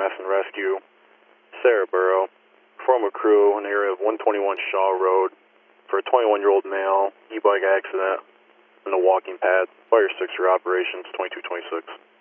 EMS and Rescue, Sarahboro. Perform a crew in the area of 121 Shaw Road for a 21-year-old male e-bike accident in the walking path. Fire 6 for operations 2226.